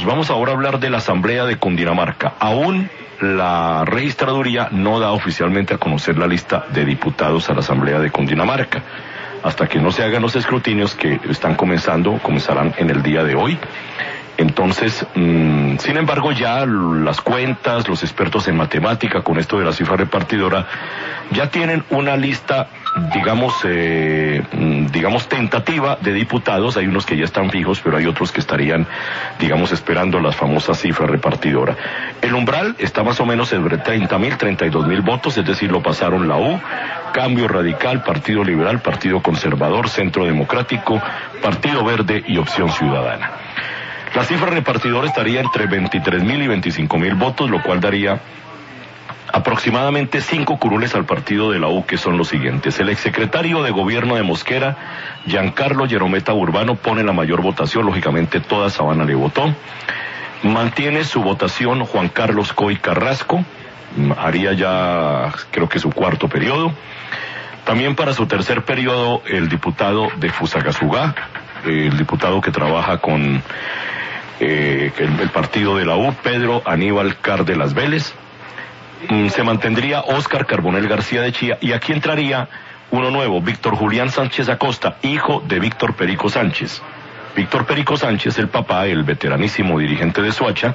amigos, vamos ahora a hablar de la Asamblea de Cundinamarca. Aún la registraduría no da oficialmente a conocer la lista de diputados a la Asamblea de Cundinamarca. Hasta que no se hagan los escrutinios que comenzarán en el día de hoy. Entonces, sin embargo, ya las cuentas, los expertos en matemática con esto de la cifra repartidora, ya tienen una lista, digamos, tentativa de diputados. Hay unos que ya están fijos, pero hay otros que estarían, digamos, esperando la famosa cifra repartidora. El umbral está más o menos sobre 30.000, 32.000 votos, es decir, lo pasaron la U, Cambio Radical, Partido Liberal, Partido Conservador, Centro Democrático, Partido Verde y Opción Ciudadana. La cifra repartidora estaría entre 23.000 y 25.000 votos, lo cual daría aproximadamente 5 curules al partido de la U, que son los siguientes. El exsecretario de Gobierno de Mosquera, Giancarlo Yerometa Urbano, pone la mayor votación, lógicamente toda Sabana le votó. Mantiene su votación Juan Carlos Coy Carrasco, haría ya creo que su cuarto periodo. También para su tercer periodo el diputado de Fusagasugá, el diputado que trabaja con el partido de la U, Pedro Aníbal Cárdenas Vélez. Se mantendría Óscar Carbonell García de Chía, y aquí entraría uno nuevo, Víctor Julián Sánchez Acosta, hijo de Víctor Perico Sánchez. Víctor Perico Sánchez, el papá, el veteranísimo dirigente de Soacha,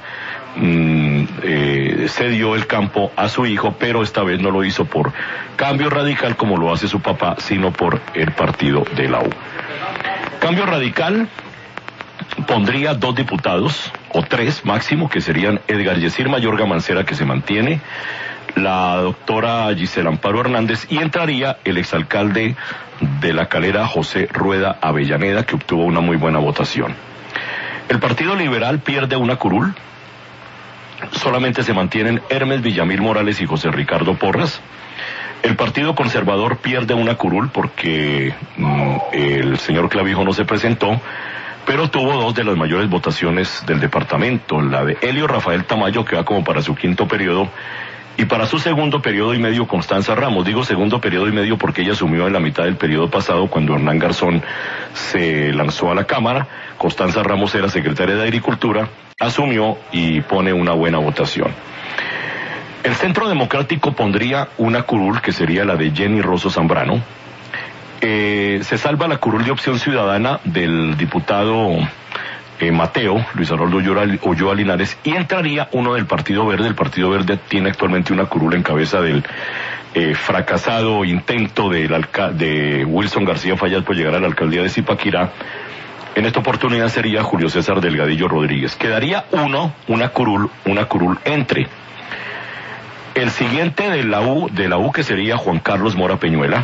cedió el campo a su hijo, pero esta vez no lo hizo por Cambio Radical como lo hace su papá, sino por el partido de la U. Cambio Radical pondría 2 diputados, o 3 máximo, que serían Edgar Yesir Mayorga Mancera, que se mantiene, la doctora Gisela Amparo Hernández, y entraría el exalcalde de La Calera, José Rueda Avellaneda, que obtuvo una muy buena votación. El Partido Liberal pierde una curul, solamente se mantienen Hermes Villamil Morales y José Ricardo Porras. El Partido Conservador pierde una curul porque el señor Clavijo no se presentó, pero tuvo 2 de las mayores votaciones del departamento, la de Helio Rafael Tamayo, que va como para su quinto periodo, y para su segundo periodo y medio Constanza Ramos. Digo segundo periodo y medio porque ella asumió en la mitad del periodo pasado, cuando Hernán Garzón se lanzó a la Cámara. Constanza Ramos era secretaria de Agricultura, asumió y pone una buena votación. El Centro Democrático pondría una curul, que sería la de Jenny Rosso Zambrano. Se salva la curul de Opción Ciudadana del diputado Mateo, Luis Arnoldo Ulloa Linares, y entraría uno del Partido Verde. El Partido Verde tiene actualmente una curul en cabeza del fracasado intento de Wilson García Fallas por llegar a la alcaldía de Zipaquirá. En esta oportunidad sería Julio César Delgadillo Rodríguez. Quedaría una curul entre el siguiente de la U, que sería Juan Carlos Mora Peñuela,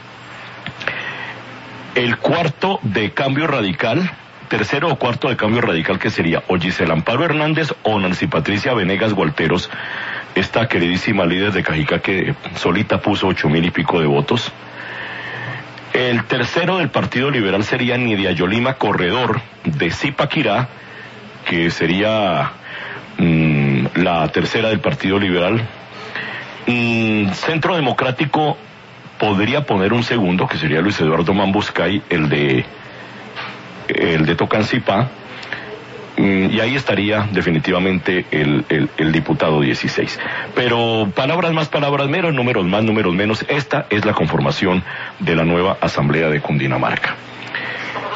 el cuarto de Cambio Radical, tercero o cuarto de Cambio Radical, que sería o Gisela Amparo Hernández o Nancy Patricia Venegas Gualteros, esta queridísima líder de Cajicá, que solita puso 8.000 y pico de votos. El tercero del Partido Liberal sería Nidia Yolima Corredor de Zipaquirá, que sería la tercera del Partido Liberal. Centro Democrático podría poner un segundo, que sería Luis Eduardo Mambuscay, el de Tocancipá, y ahí estaría definitivamente el diputado 16. Pero palabras más, palabras menos, números más, números menos, esta es la conformación de la nueva Asamblea de Cundinamarca.